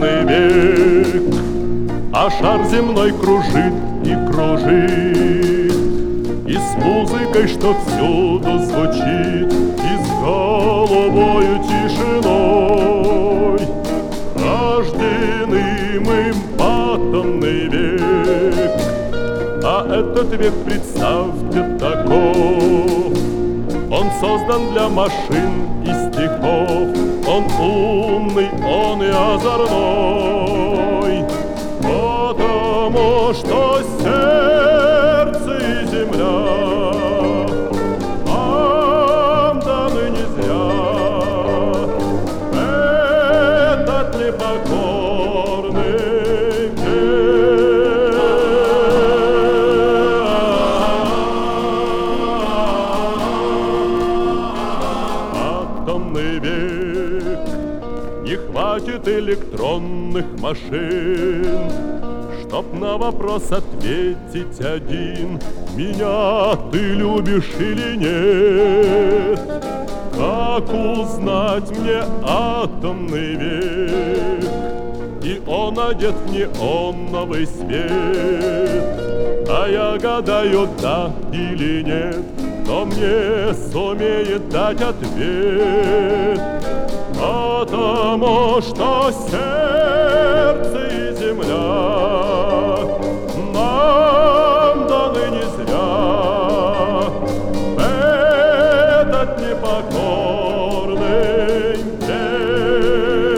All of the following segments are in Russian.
атомный век, а шар земной кружит и кружит, и с музыкой, что всюду звучит, и с голубою тишиной. Рождены мы в атомный век, а этот век, представьте, таков. Он создан для машин и стихов, он умный, он и озорной, потому что сердце и земля нам даны не зря. Этот непокорный атомный век. Не хватит электронных машин, чтоб на вопрос ответить один: меня ты любишь или нет? Как узнать мне атомный век? И он одет в неоновый свет, а я гадаю, да или нет. Кто мне сумеет дать ответ? Потому что сердце и земля нам даны не зря. Этот непокорный век.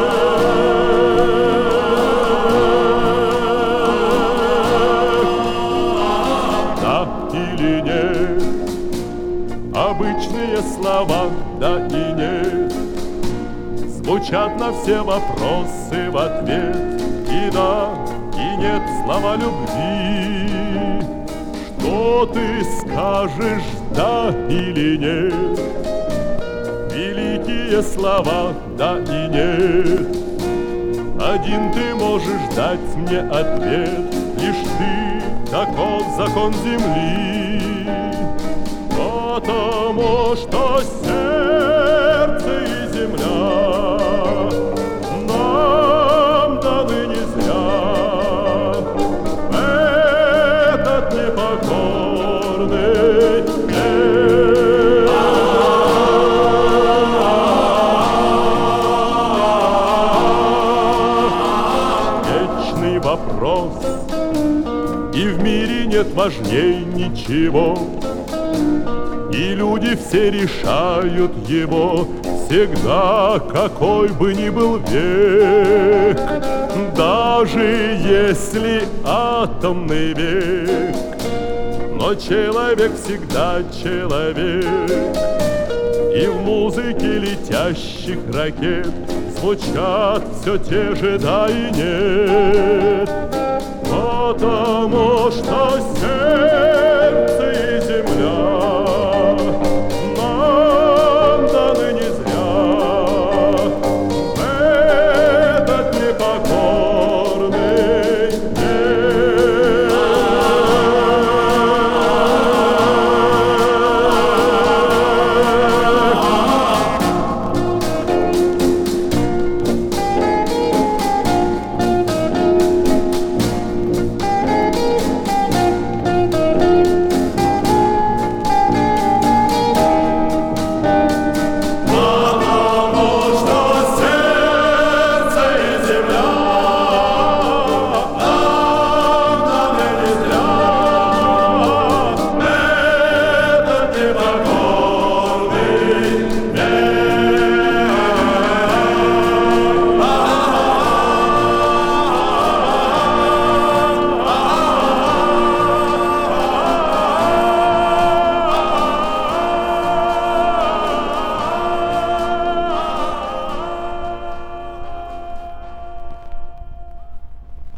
Да или нет? Обычные слова, да и нет, звучат на все вопросы в ответ. И да, и нет слова любви. Что ты скажешь, да или нет? Великие слова, да и нет. Один ты можешь дать мне ответ, лишь ты, таков закон земли. Потому что сердце и земля нам даны не зря. Этот непокорный век. Вечный вопрос, и в мире нет важней ничего. И люди все решают его всегда, какой бы ни был век. Даже если атомный век, но человек всегда человек. И в музыке летящих ракет звучат все те же да и нет. Потому что сердце и земля never